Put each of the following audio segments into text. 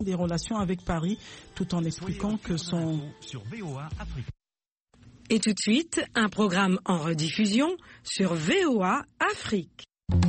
des relations avec Paris, tout en expliquant que son... Et tout de suite, un programme en rediffusion sur VOA Afrique.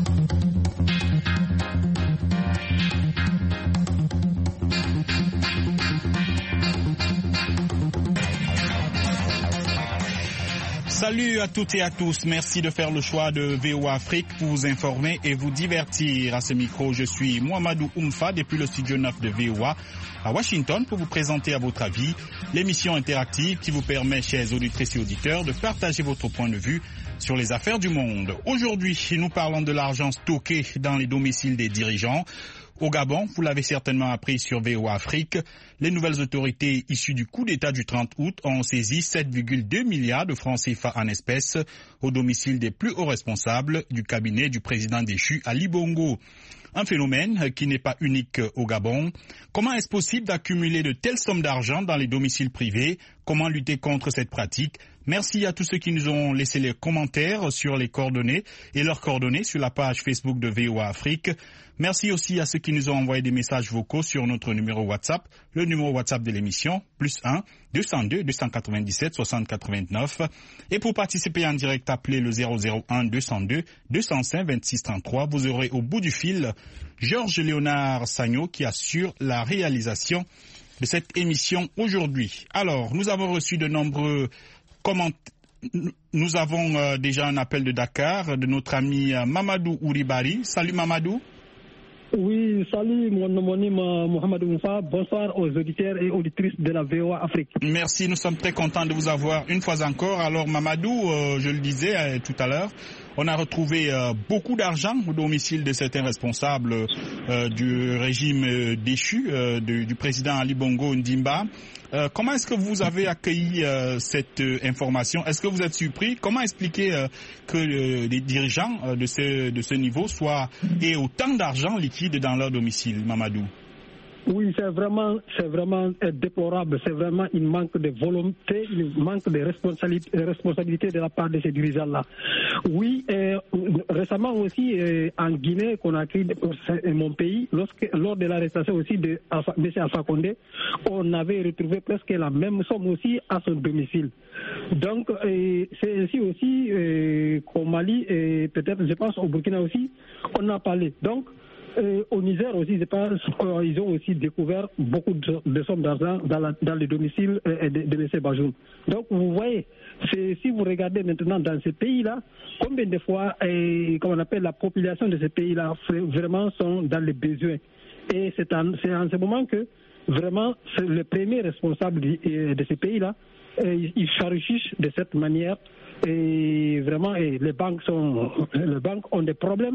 Salut à toutes et à tous, merci de faire le choix de VOA Afrique pour vous informer et vous divertir. À ce micro, je suis Mohamedou Oumfa depuis le studio 9 de VOA à Washington pour vous présenter à votre avis l'émission interactive qui vous permet, chers auditrices et auditeurs, de partager votre point de vue sur les affaires du monde. Aujourd'hui, nous parlons de l'argent stocké dans les domiciles des dirigeants. Au Gabon, vous l'avez certainement appris sur VOA Afrique, les nouvelles autorités issues du coup d'État du 30 août ont saisi 7,2 milliards de francs CFA en espèces au domicile des plus hauts responsables du cabinet du président déchu Ali Bongo. Un phénomène qui n'est pas unique au Gabon. Comment est-ce possible d'accumuler de telles sommes d'argent dans les domiciles privés? Comment lutter contre cette pratique? Merci à tous ceux qui nous ont laissé les commentaires sur les coordonnées et leurs coordonnées sur la page Facebook de VOA Afrique. Merci aussi à ceux qui nous ont envoyé des messages vocaux sur notre numéro WhatsApp, le numéro WhatsApp de l'émission, +1 202 297 60 89. Et pour participer en direct, appelez le 001 202 205 26 33. Vous aurez au bout du fil Georges Léonard Sagno qui assure la réalisation de cette émission aujourd'hui. Alors, nous avons reçu de nombreux commentaires. Nous avons déjà un appel de Dakar de notre ami Mamadou Ouribari. Salut Mamadou. Oui, salut mon homonyme Mohamed Oumfa. Bonsoir aux auditeurs et auditrices de la VOA Afrique. Merci, nous sommes très contents de vous avoir une fois encore. Alors Mamadou, je le disais tout à l'heure, on a retrouvé beaucoup d'argent au domicile de certains responsables du régime déchu du président Ali Bongo Ndimba. Comment est-ce que vous avez accueilli cette information? Est-ce que vous êtes surpris? Comment expliquer que les dirigeants de ce niveau aient autant d'argent liquide dans leur domicile, Mamadou? Oui, c'est vraiment déplorable. C'est vraiment un manque de volonté, un manque de responsabilité de la part de ces dirigeants-là. Oui, récemment aussi en Guinée, qu'on a créé mon pays, lors de l'arrestation aussi de M. Alpha Condé, on avait retrouvé presque la même somme aussi à son domicile. Donc, c'est ainsi aussi qu'au Mali et peut-être, je pense, au Burkina aussi, on a parlé. Donc, au Niger aussi, je pense, ils ont aussi découvert beaucoup de sommes d'argent dans les domiciles de M. Bajoum. Donc, vous voyez, si vous regardez maintenant dans ces pays-là, combien de fois, comme on appelle la population de ces pays-là, vraiment sont dans les besoins. Et c'est en ce moment que, vraiment, c'est le premier responsable de ces pays-là, ils s'enrichissent de cette manière. Et vraiment, les banques ont des problèmes.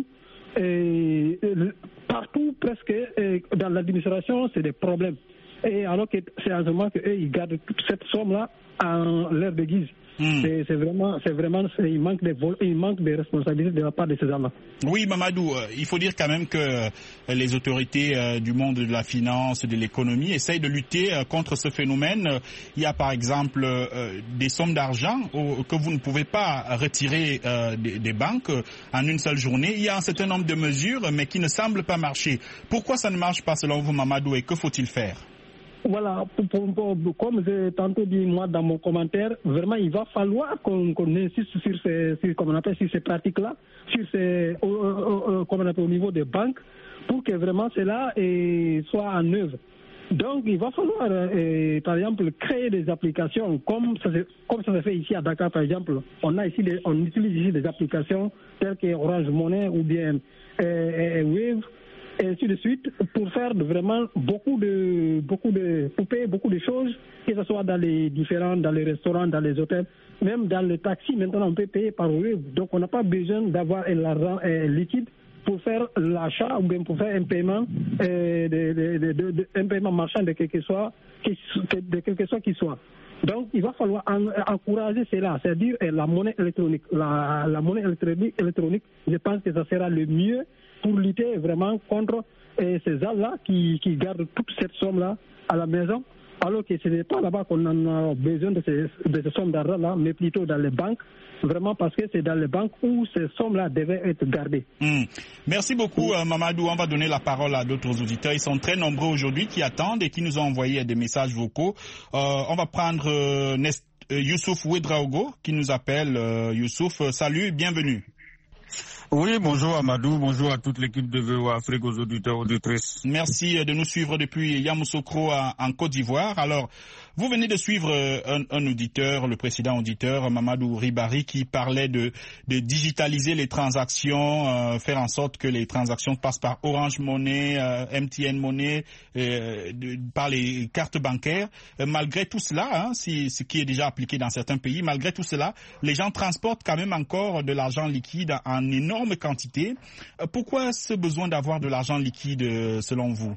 Et partout, presque, dans l'administration, c'est des problèmes. Et alors que c'est en ce moment qu'eux, ils gardent toute cette somme-là en leur déguise. C'est vraiment, il manque de responsabilité de la part de ces gens-là. Oui, Mamadou, il faut dire quand même que les autorités du monde de la finance, de l'économie essayent de lutter contre ce phénomène. Il y a par exemple des sommes d'argent que vous ne pouvez pas retirer des banques en une seule journée. Il y a un certain nombre de mesures, mais qui ne semblent pas marcher. Pourquoi ça ne marche pas selon vous, Mamadou, et que faut-il faire? Voilà, comme j'ai tantôt dit moi dans mon commentaire, vraiment il va falloir qu'on insiste sur ces pratiques-là, comme on appelle au niveau des banques, pour que vraiment cela soit en œuvre. Donc il va falloir, par exemple, créer des applications comme ça se fait ici à Dakar, par exemple. On utilise ici des applications telles que Orange Money ou bien Wave, et ainsi de suite, pour faire vraiment pour payer beaucoup de choses, que ce soit dans les restaurants, dans les hôtels, même dans les taxis. Maintenant, on peut payer par Wave. Donc, on n'a pas besoin d'avoir l'argent liquide pour faire l'achat ou bien pour faire un paiement, un paiement marchand de quelque soit qu'il soit. Donc, il va falloir encourager cela, c'est-à-dire la monnaie électronique. La monnaie électronique, je pense que ça sera le mieux pour lutter vraiment contre ces gens-là qui gardent toute cette somme-là à la maison alors que ce n'est pas là-bas qu'on en a besoin de ces sommes d'argent-là, mais plutôt dans les banques, vraiment parce que c'est dans les banques où ces sommes-là devaient être gardées. Merci beaucoup Mamadou, on va donner la parole à d'autres auditeurs, ils sont très nombreux aujourd'hui qui attendent et qui nous ont envoyé des messages vocaux. On va prendre Youssouf Ouedraogo qui nous appelle. Youssouf, salut, bienvenue. Oui, bonjour Amadou, bonjour à toute l'équipe de VOA Afrique, aux auditeurs, auditrices. Merci de nous suivre depuis Yamoussoukro en Côte d'Ivoire. Alors, vous venez de suivre un auditeur, le précédent auditeur, Mamadou Ribari, qui parlait de digitaliser les transactions, faire en sorte que les transactions passent par Orange Money, MTN Money, par les cartes bancaires. Malgré tout cela, ce qui est déjà appliqué dans certains pays, malgré tout cela, les gens transportent quand même encore de l'argent liquide en énorme quantité. Pourquoi ce besoin d'avoir de l'argent liquide selon vous?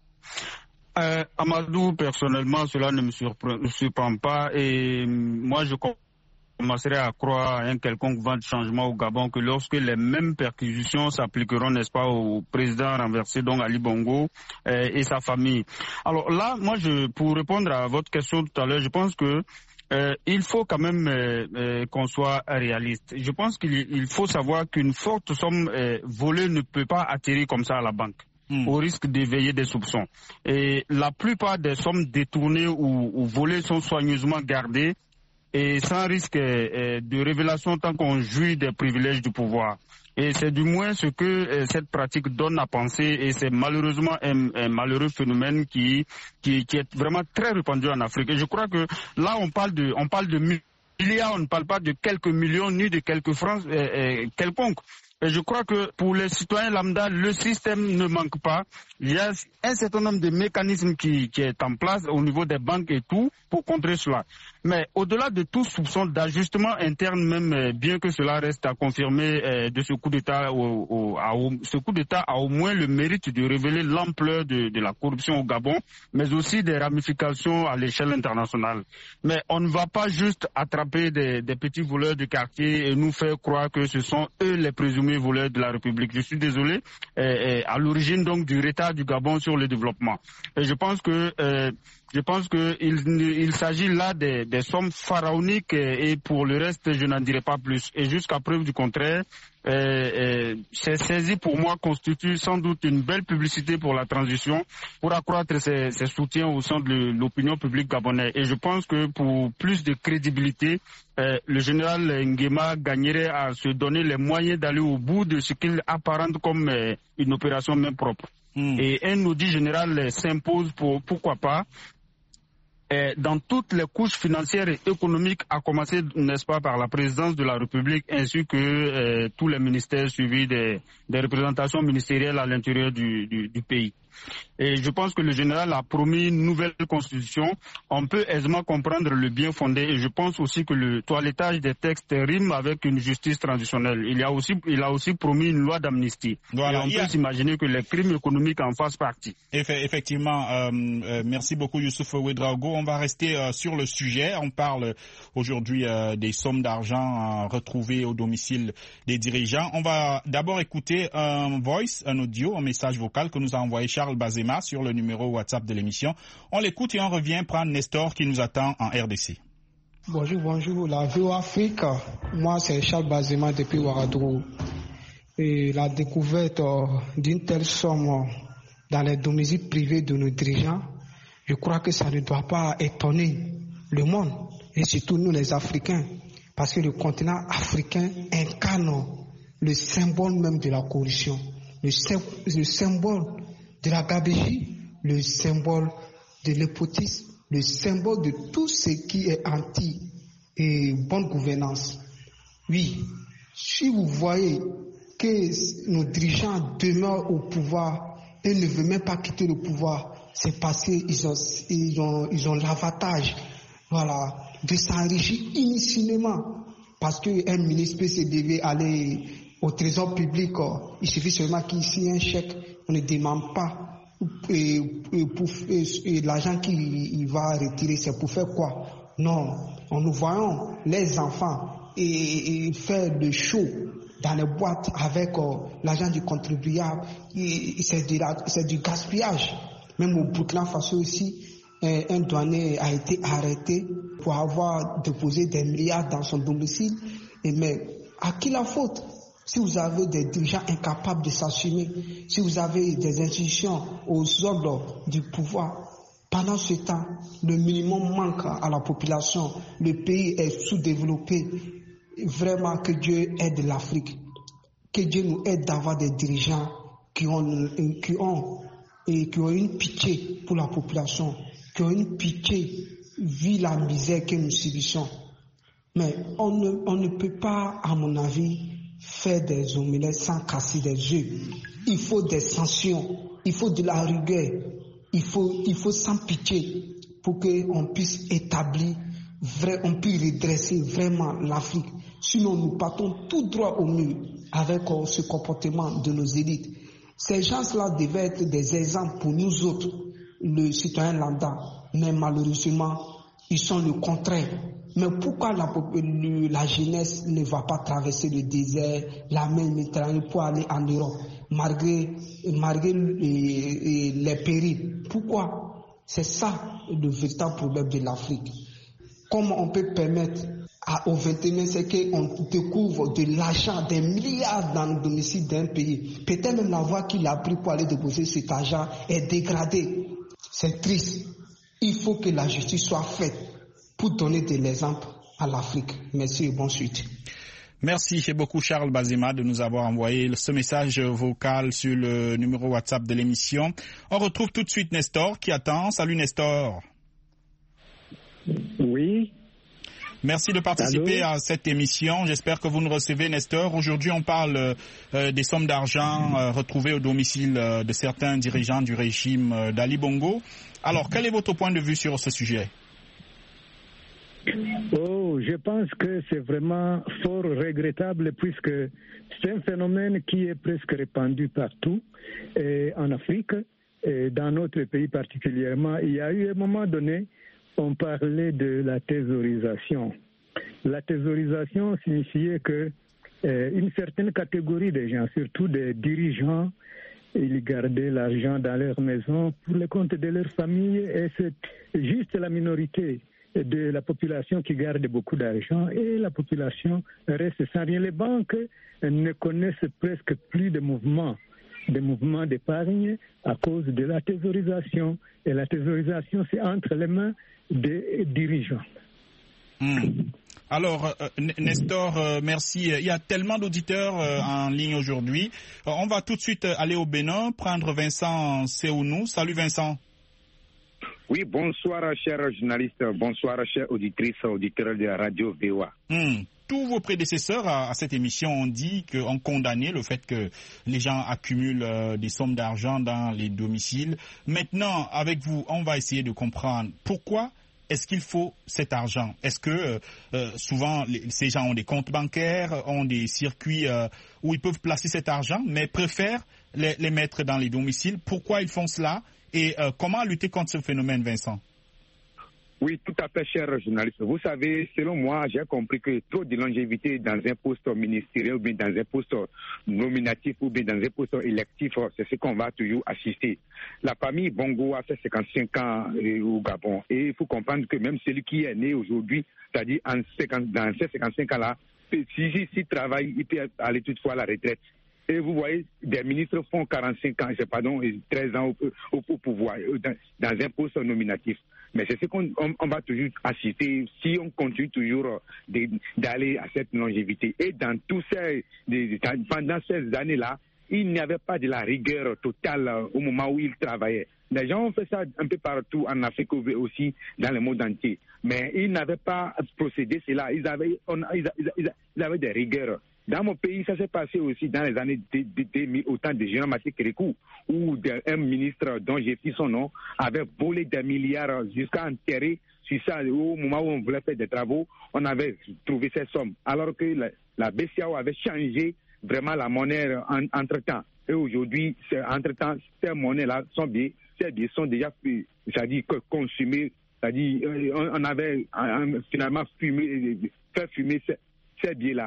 Amadou, personnellement, cela ne me surprend pas et moi je commencerai à croire à un quelconque vent de changement au Gabon que lorsque les mêmes perquisitions s'appliqueront, n'est-ce pas, au président renversé, donc Ali Bongo et sa famille. Alors là, moi, pour répondre à votre question tout à l'heure, je pense que il faut quand même qu'on soit réaliste. Je pense qu'il faut savoir qu'une forte somme volée ne peut pas atterrir comme ça à la banque, au risque d'éveiller des soupçons. Et la plupart des sommes détournées ou volées sont soigneusement gardées et sans risque de révélation tant qu'on jouit des privilèges du pouvoir. Et c'est du moins ce que cette pratique donne à penser et c'est malheureusement un malheureux phénomène qui est vraiment très répandu en Afrique. Et je crois que là on parle de milliards, on ne parle pas de quelques millions ni de quelques francs quelconques. Et je crois que pour les citoyens lambda, le système ne manque pas. Il y a un certain nombre de mécanismes qui est en place au niveau des banques et tout pour contrer cela. Mais au-delà de tout soupçon d'ajustement interne, même bien que cela reste à confirmer de ce coup d'État, ce coup d'État a au moins le mérite de révéler l'ampleur de la corruption au Gabon, mais aussi des ramifications à l'échelle internationale. Mais on ne va pas juste attraper des petits voleurs de quartier et nous faire croire que ce sont eux les présumés voleurs de la République. Je suis désolé, à l'origine donc du retard du Gabon sur le développement. Et je pense que il s'agit là des sommes pharaoniques et pour le reste, je n'en dirai pas plus. Et jusqu'à preuve du contraire, ces saisies pour moi constituent sans doute une belle publicité pour la transition, pour accroître ses soutiens au sein de l'opinion publique gabonaise. Et je pense que pour plus de crédibilité, le général Nguema gagnerait à se donner les moyens d'aller au bout de ce qu'il apparente comme une opération main propre. Et un audit général s'impose pourquoi pas, dans toutes les couches financières et économiques, à commencer, n'est-ce pas, par la présidence de la République, ainsi que tous les ministères suivis des représentations ministérielles à l'intérieur du pays. Et je pense que le général a promis une nouvelle constitution. On peut aisément comprendre le bien fondé et je pense aussi que le toilettage des textes rime avec une justice transitionnelle. Il a aussi promis une loi d'amnistie. Voilà. Et on peut s'imaginer que les crimes économiques en fassent partie. Effectivement, merci beaucoup Youssouf Ouedraogo. On va rester sur le sujet. On parle aujourd'hui des sommes d'argent retrouvées au domicile des dirigeants. On va d'abord écouter un audio, un message vocal que nous a envoyé Charles Bazema sur le numéro WhatsApp de l'émission. On l'écoute et on revient prendre Nestor qui nous attend en RDC. Bonjour, la VOA Afrique. Moi, c'est Charles Bazema depuis Ouagadougou. Et la découverte d'une telle somme dans les domiciles privés de nos dirigeants, je crois que ça ne doit pas étonner le monde, et surtout nous les Africains, parce que le continent africain incarne le symbole même de la corruption, le symbole de la gabegie, le symbole de l'épotisme, le symbole de tout ce qui est anti et bonne gouvernance. Oui, si vous voyez que nos dirigeants demeurent au pouvoir et ne veulent même pas quitter le pouvoir, c'est parce qu'ils ont l'avantage, voilà, de s'enrichir inutilement. Parce qu'un ministre devait aller au trésor public, il suffit seulement qu'il signe un chèque, on ne demande pas. Et l'argent qu'il va retirer, c'est pour faire quoi? Non, nous voyons les enfants et faire le show dans les boîtes avec l'argent du contribuable, c'est du gaspillage. Même au Burkina Faso aussi, un douanier a été arrêté pour avoir déposé des milliards dans son domicile. Mais à qui la faute? Si vous avez des dirigeants incapables de s'assumer, si vous avez des institutions aux ordres du pouvoir, pendant ce temps, le minimum manque à la population, le pays est sous-développé. Vraiment que Dieu aide l'Afrique, que Dieu nous aide d'avoir des dirigeants qui ont une pitié pour la population, qui ont une pitié vu la misère que nous subissons. Mais on ne peut pas, à mon avis, faire des omelettes sans casser des œufs. Il faut des sanctions, il faut de la rigueur, il faut sans pitié pour qu'on puisse établir, on puisse redresser vraiment l'Afrique. Sinon, nous partons tout droit au mur avec ce comportement de nos élites. Ces gens-là devaient être des exemples pour nous autres, le citoyen lambda, mais malheureusement, ils sont le contraire. Mais pourquoi la jeunesse ne va pas traverser le désert, la mer Méditerranée pour aller en Europe, malgré les périls? Pourquoi? C'est ça le véritable problème de l'Afrique. Comment on peut permettre au 21e siècle qu'on découvre de l'argent, des milliards dans le domicile d'un pays? Peut-être même la voie qu'il a pris pour aller déposer cet argent est dégradée. C'est triste. Il faut que la justice soit faite pour donner de l'exemple à l'Afrique. Merci et bonne suite. Merci beaucoup Charles Bazema de nous avoir envoyé ce message vocal sur le numéro WhatsApp de l'émission. On retrouve tout de suite Nestor qui attend. Salut Nestor. Oui. Merci de participer à cette émission. J'espère que vous nous recevez, Nestor. Aujourd'hui, on parle des sommes d'argent retrouvées au domicile de certains dirigeants du régime d'Ali Bongo. Alors, quel est votre point de vue sur ce sujet? Je pense que c'est vraiment fort regrettable puisque c'est un phénomène qui est presque répandu partout en Afrique et dans notre pays particulièrement. Il y a eu un moment donné, on parlait de la thésaurisation. La thésaurisation signifiait que une certaine catégorie de gens, surtout des dirigeants, ils gardaient l'argent dans leur maison pour le compte de leur famille et c'est juste la minorité de la population qui garde beaucoup d'argent et la population reste sans rien. Les banques ne connaissent presque plus de mouvements d'épargne à cause de la thésaurisation. Et la thésaurisation, c'est entre les mains des dirigeants. Alors, Nestor, merci. Il y a tellement d'auditeurs en ligne aujourd'hui. On va tout de suite aller au Bénin, prendre Vincent Seounou. Salut Vincent. Oui, bonsoir chers journalistes, bonsoir chers auditrices, auditeurs de la radio VOA. Tous vos prédécesseurs à cette émission ont condamné le fait que les gens accumulent des sommes d'argent dans les domiciles. Maintenant, avec vous, on va essayer de comprendre pourquoi est-ce qu'il faut cet argent. Est-ce que souvent ces gens ont des comptes bancaires, ont des circuits où ils peuvent placer cet argent, mais préfèrent les mettre dans les domiciles? Pourquoi ils font cela? Et comment lutter contre ce phénomène, Vincent? Oui, tout à fait, cher journaliste. Vous savez, selon moi, j'ai compris que trop de longévité dans un poste ministériel ou bien dans un poste nominatif ou bien dans un poste électif, c'est ce qu'on va toujours assister. La famille Bongo a fait 55 ans au Gabon. Et il faut comprendre que même celui qui est né aujourd'hui, c'est-à-dire dans ces 55 ans-là, s'il travaille, il peut aller toutefois à la retraite. Et vous voyez, des ministres font 45 ans, 13 ans au pouvoir, dans un poste nominatif. Mais c'est ce qu'on va toujours assister si on continue toujours d'aller à cette longévité. Et pendant ces années-là, il n'y avait pas de la rigueur totale au moment où ils travaillaient. Les gens ont fait ça un peu partout en Afrique aussi, dans le monde entier. Mais ils n'avaient pas procédé cela. Ils avaient des rigueurs. Dans mon pays, ça s'est passé aussi dans les années 2000, au temps de Jean Maté Kérékou, où un ministre dont j'ai pris son nom avait volé des milliards jusqu'à enterrer sur ça. Au moment où on voulait faire des travaux, on avait trouvé ces sommes. Alors que la BCAO avait changé vraiment la monnaie entre-temps. Et aujourd'hui, entre-temps, ces monnaies-là ces billets sont déjà, c'est-à-dire consumés. C'est-à-dire, on avait finalement fait fumer ces billets-là.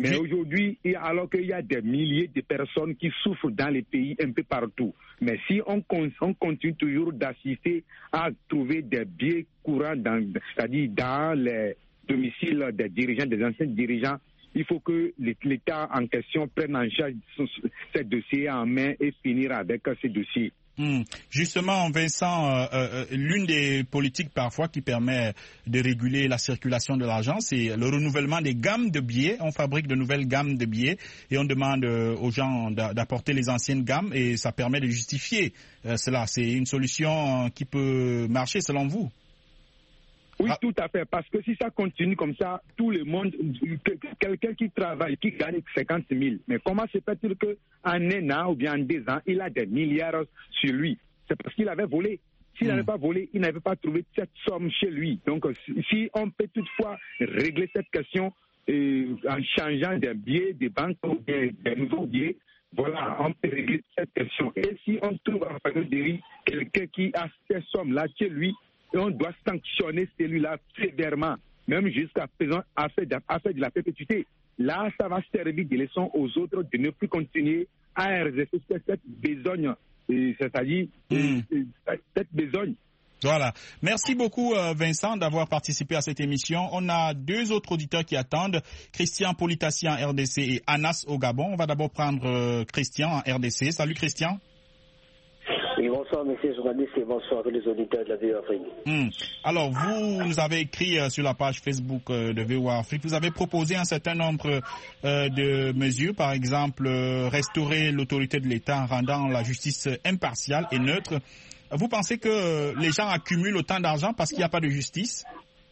Mais aujourd'hui, alors qu'il y a des milliers de personnes qui souffrent dans les pays un peu partout. Mais si on continue toujours d'assister à trouver des biais courants, c'est-à-dire dans les domiciles des dirigeants, des anciens dirigeants, il faut que l'État en question prenne en charge ces dossiers en main et finir avec ces dossiers. Justement, Vincent, l'une des politiques parfois qui permet de réguler la circulation de l'argent, c'est le renouvellement des gammes de billets. On fabrique de nouvelles gammes de billets et on demande aux gens d'apporter les anciennes gammes et ça permet de justifier cela. C'est une solution qui peut marcher selon vous? Oui, tout à fait. Parce que si ça continue comme ça, tout le monde, quelqu'un qui travaille, qui gagne 50 000, mais comment se fait-il qu'en un an ou bien en 2 ans, il a des milliards sur lui? C'est parce qu'il avait volé. S'il n'avait pas volé, il n'avait pas trouvé cette somme chez lui. Donc, si on peut toutefois régler cette question en changeant des billets, des banques ou des nouveaux billets, voilà, on peut régler cette question. Et si on trouve en pagaillerie quelqu'un qui a ces sommes-là chez lui, et on doit sanctionner celui-là sévèrement, même jusqu'à présent, à faire de la perpétuité. Là, ça va servir de leçon aux autres de ne plus continuer à exercer cette besogne, c'est-à-dire cette besogne. Voilà. Merci beaucoup, Vincent, d'avoir participé à cette émission. On a 2 autres auditeurs qui attendent, Christian Politassi en RDC et Anas au Gabon. On va d'abord prendre Christian en RDC. Salut, Christian. Oui, bonsoir, monsieur journaliste, et bonsoir à tous les auditeurs de la VOA Afrique. Alors, vous nous avez écrit sur la page Facebook de VOA Afrique, vous avez proposé un certain nombre de mesures, par exemple, restaurer l'autorité de l'État en rendant la justice impartiale et neutre. Vous pensez que les gens accumulent autant d'argent parce qu'il n'y a pas de justice?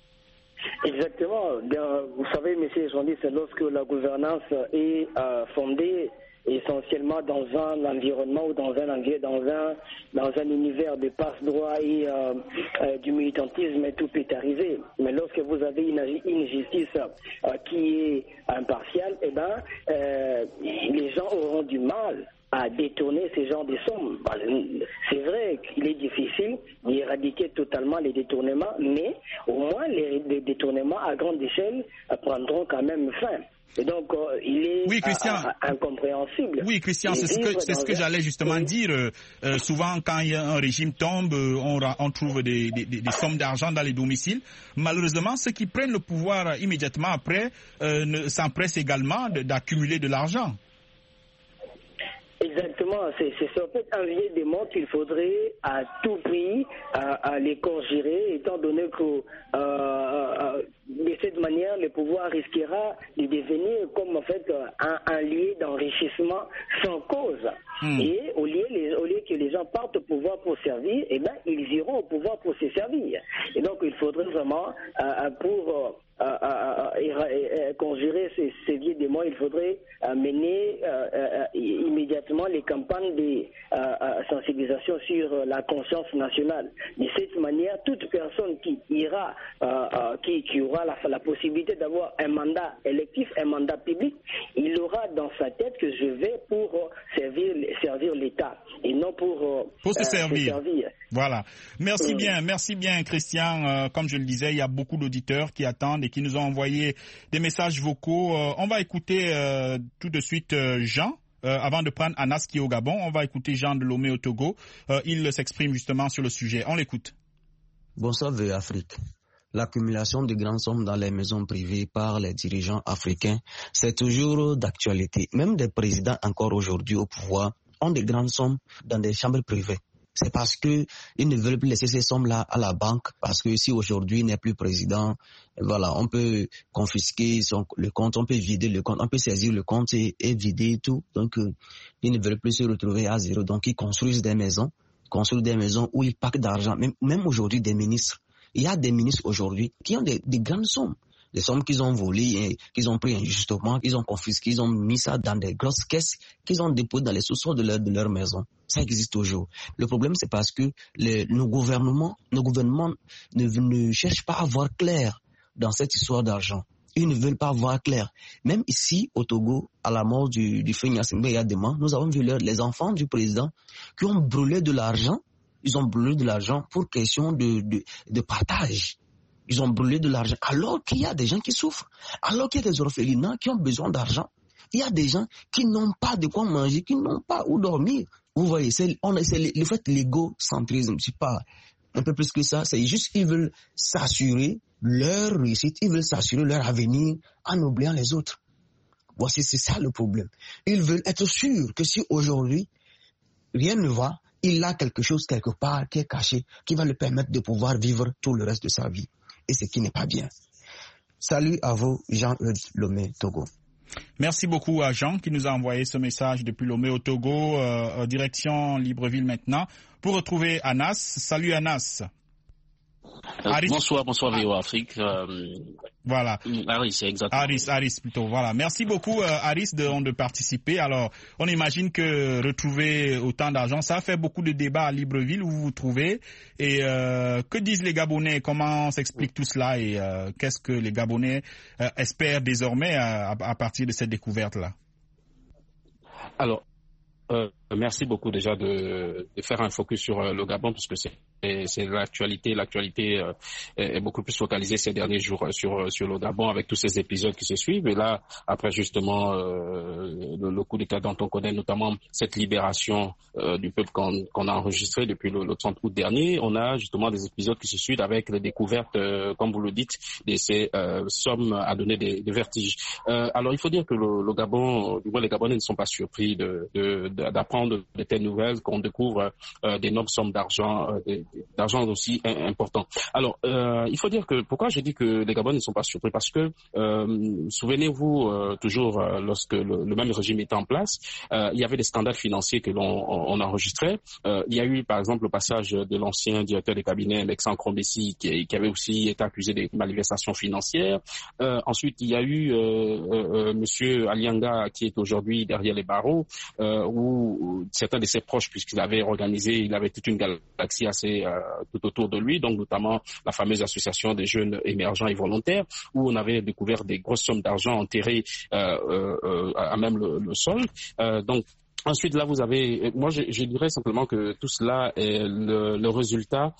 Exactement. Vous savez, monsieur journaliste, lorsque la gouvernance est fondée essentiellement dans un environnement ou dans un univers de passe-droit et du militantisme, tout peut arriver. Mais lorsque vous avez une justice qui est impartiale, les gens auront du mal à détourner ces genres de sommes. C'est vrai qu'il est difficile d'éradiquer totalement les détournements, mais au moins les détournements à grande échelle prendront quand même fin. Et donc, il est incompréhensible. Oui, Christian, c'est ce que j'allais justement dire. Souvent, quand un régime tombe, on trouve des sommes d'argent dans les domiciles. Malheureusement, ceux qui prennent le pouvoir immédiatement après s'empressent également d'accumuler de l'argent. Exactement, c'est peut-être un vieil démon qu'il faudrait à tout prix les conjurer, étant donné que de cette manière, le pouvoir risquera de devenir comme en fait un lieu d'enrichissement sans cause. Et au lieu que les gens partent au pouvoir pour servir, ils iront au pouvoir pour se servir. Et donc, il faudrait vraiment, pour conjurer ces vieux démons, il faudrait mener immédiatement les campagnes de sensibilisation sur la conscience nationale. De cette manière, toute personne qui ira, qui aura la possibilité d'avoir un mandat électif, un mandat public, il aura dans sa tête que je vais pour servir l'État et non pour se servir. Voilà. Merci bien Christian. Comme je le disais, il y a beaucoup d'auditeurs qui attendent et qui nous ont envoyé des messages vocaux. On va écouter tout de suite Jean. Avant de prendre Anas qui est au Gabon, on va écouter Jean de Lomé au Togo. Il s'exprime justement sur le sujet. On l'écoute. Bonsoir VOA Afrique. L'accumulation de grandes sommes dans les maisons privées par les dirigeants africains, c'est toujours d'actualité. Même des présidents encore aujourd'hui au pouvoir ont de grandes sommes dans des chambres privées. C'est parce que ils ne veulent plus laisser ces sommes-là à la banque, parce que si aujourd'hui il n'est plus président, voilà, on peut confisquer le compte, on peut vider le compte, on peut saisir le compte et vider tout. Donc, ils ne veulent plus se retrouver à zéro. Donc, ils construisent des maisons où ils paquent d'argent. Même aujourd'hui, des ministres. Il y a des ministres aujourd'hui qui ont des grandes sommes. Des sommes qu'ils ont volées et qu'ils ont pris injustement, qu'ils ont confisquées, ils ont mis ça dans des grosses caisses qu'ils ont déposées dans les sous-sols de leur maison. Ça existe toujours. Le problème, c'est parce que nos gouvernements ne cherchent pas à voir clair dans cette histoire d'argent. Ils ne veulent pas voir clair. Même ici, au Togo, à la mort du feu Gnassingbé il y a 2 mois, nous avons vu les enfants du président qui ont brûlé de l'argent. Ils ont brûlé de l'argent pour question de partage. ils ont brûlé de l'argent, alors qu'il y a des gens qui souffrent, alors qu'il y a des orphelinats qui ont besoin d'argent. Il y a des gens qui n'ont pas de quoi manger, qui n'ont pas où dormir. Vous voyez, c'est le fait l'égocentrisme, c'est pas un peu plus que ça, c'est juste qu'ils veulent s'assurer leur réussite, ils veulent s'assurer leur avenir en oubliant les autres. Voici, c'est ça le problème. Ils veulent être sûrs que si aujourd'hui rien ne va, il a quelque chose quelque part qui est caché, qui va le permettre de pouvoir vivre tout le reste de sa vie. Et ce qui n'est pas bien. Salut à vous, Jean-Eudes Lomé, Togo. Merci beaucoup à Jean qui nous a envoyé ce message depuis Lomé au Togo, direction Libreville maintenant. Pour retrouver Anas. Salut Anas. Bonsoir VOA Afrique. Voilà. Aris, exactement. Aris plutôt. Voilà. Merci beaucoup Aris de participer. Alors, on imagine que retrouver autant d'argent, ça fait beaucoup de débats à Libreville où vous vous trouvez. Et que disent les Gabonais? Comment s'explique tout cela et qu'est-ce que les Gabonais espèrent désormais à partir de cette découverte-là? Alors, merci beaucoup déjà de faire un focus sur le Gabon parce que c'est l'actualité. L'actualité est beaucoup plus focalisée ces derniers jours sur le Gabon avec tous ces épisodes qui se suivent. Et là, après justement le coup d'État dont on connaît notamment cette libération du peuple qu'on a enregistré depuis le 30 août dernier, on a justement des épisodes qui se suivent avec les découvertes, comme vous le dites, de ces sommes à donner des vertiges. Alors il faut dire que le Gabon, du moins les Gabonais ne sont pas surpris d'apprendre de telles nouvelles, qu'on découvre d'énormes sommes d'argent aussi importants. Alors, il faut dire que, pourquoi je dis que les Gabonais ne sont pas surpris? Parce que, souvenez-vous, toujours, lorsque le même régime était en place, il y avait des scandales financiers que l'on enregistrait. Il y a eu, par exemple, le passage de l'ancien directeur des cabinets, Alexandre Crombessi, qui avait aussi été accusé de malversations financières. Ensuite, il y a eu Monsieur Alianga, qui est aujourd'hui derrière les barreaux, où certains de ses proches, puisqu'il avait toute une galaxie assez tout autour de lui, donc notamment la fameuse association des jeunes émergents et volontaires, où on avait découvert des grosses sommes d'argent enterrées à même le sol. Donc ensuite, là, vous avez, moi, je dirais simplement que tout cela est le résultat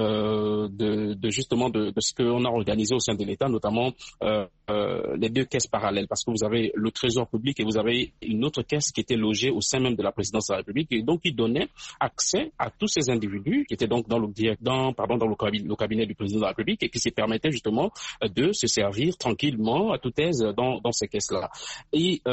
de justement de ce qu'on a organisé au sein de l'État, notamment les deux caisses parallèles, parce que vous avez le Trésor public et vous avez une autre caisse qui était logée au sein même de la présidence de la République, et donc qui donnait accès à tous ces individus qui étaient donc dans le cabinet du président de la République et qui se permettaient justement de se servir tranquillement à toute aise dans ces caisses-là. Et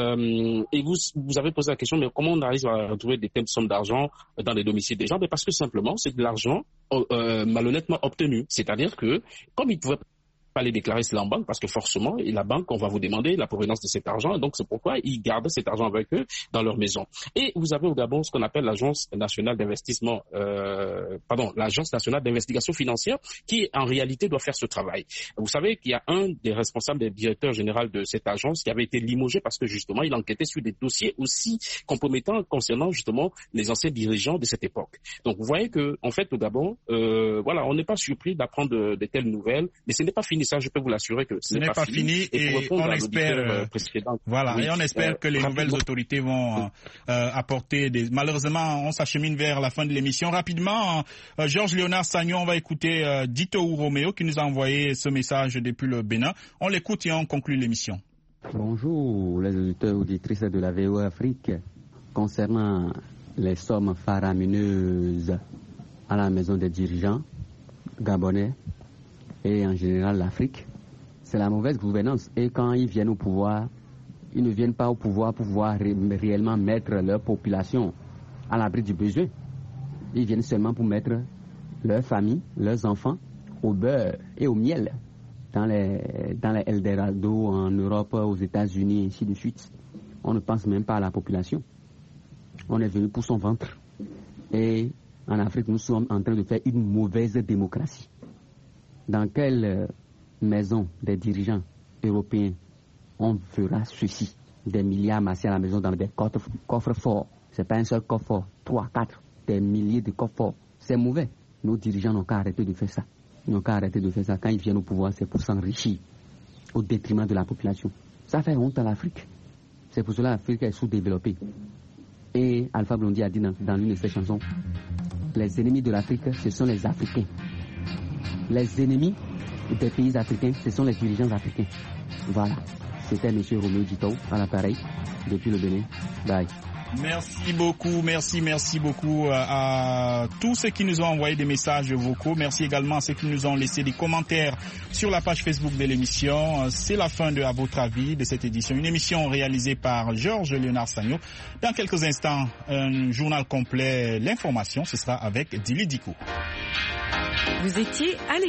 vous avez posé la question, mais comment on arrive à retrouver des telles sommes d'argent dans les domiciles des gens? Mais parce que simplement, c'est de l'argent malhonnêtement obtenu. C'est-à-dire que, comme ils pouvaient pas les déclarer cela en banque, parce que forcément, la banque, on va vous demander la provenance de cet argent, donc c'est pourquoi ils gardent cet argent avec eux dans leur maison. Et vous avez au Gabon ce qu'on appelle l'Agence nationale d'investissement, l'Agence nationale d'investigation financière, qui en réalité doit faire ce travail. Vous savez qu'il y a un des responsables, des directeurs généraux de cette agence qui avait été limogé parce que justement, il enquêtait sur des dossiers aussi compromettants concernant justement les anciens dirigeants de cette époque. Donc vous voyez que, en fait, au Gabon, on n'est pas surpris d'apprendre de telles nouvelles, mais ce n'est pas fini. Ça, je peux vous l'assurer que ce n'est pas fini. Et on espère, et on espère que les nouvelles autorités vont apporter Malheureusement, on s'achemine vers la fin de l'émission. Rapidement, Georges Léonard Sagnon, on va écouter Dito Roméo qui nous a envoyé ce message depuis le Bénin. On l'écoute et on conclut l'émission. Bonjour les auditeurs et auditrices de la VOA Afrique. Concernant les sommes faramineuses à la maison des dirigeants gabonais, et en général l'Afrique, c'est la mauvaise gouvernance. Et quand ils viennent au pouvoir, ils ne viennent pas au pouvoir pour pouvoir réellement mettre leur population à l'abri du besoin. Ils viennent seulement pour mettre leur famille, leurs enfants au beurre et au miel dans les Eldorado en Europe, aux États-Unis, ainsi de suite. On ne pense même pas à la population. On est venu pour son ventre. Et en Afrique, nous sommes en train de faire une mauvaise démocratie. Dans quelle maison des dirigeants européens on fera ceci? Des milliards amassés à la maison dans des coffres forts. Ce n'est pas un seul coffre fort, 3, 4, des milliers de coffres forts. C'est mauvais. Nos dirigeants n'ont qu'à arrêter de faire ça. Ils n'ont qu'à arrêter de faire ça. Quand ils viennent au pouvoir, c'est pour s'enrichir au détriment de la population. Ça fait honte à l'Afrique. C'est pour cela que l'Afrique est sous-développée. Et Alpha Blondy a dit dans l'une de ses chansons, les ennemis de l'Afrique, ce sont les Africains. Les ennemis des pays africains, ce sont les dirigeants africains. Voilà. C'était M. Roméo Dito à l'appareil depuis le Bénin. Bye. Merci beaucoup à tous ceux qui nous ont envoyé des messages vocaux. Merci également à ceux qui nous ont laissé des commentaires sur la page Facebook de l'émission. C'est la fin de À votre avis de cette édition. Une émission réalisée par Georges Léonard Sagno. Dans quelques instants, un journal complet, l'information, ce sera avec Dili Diko. Vous étiez à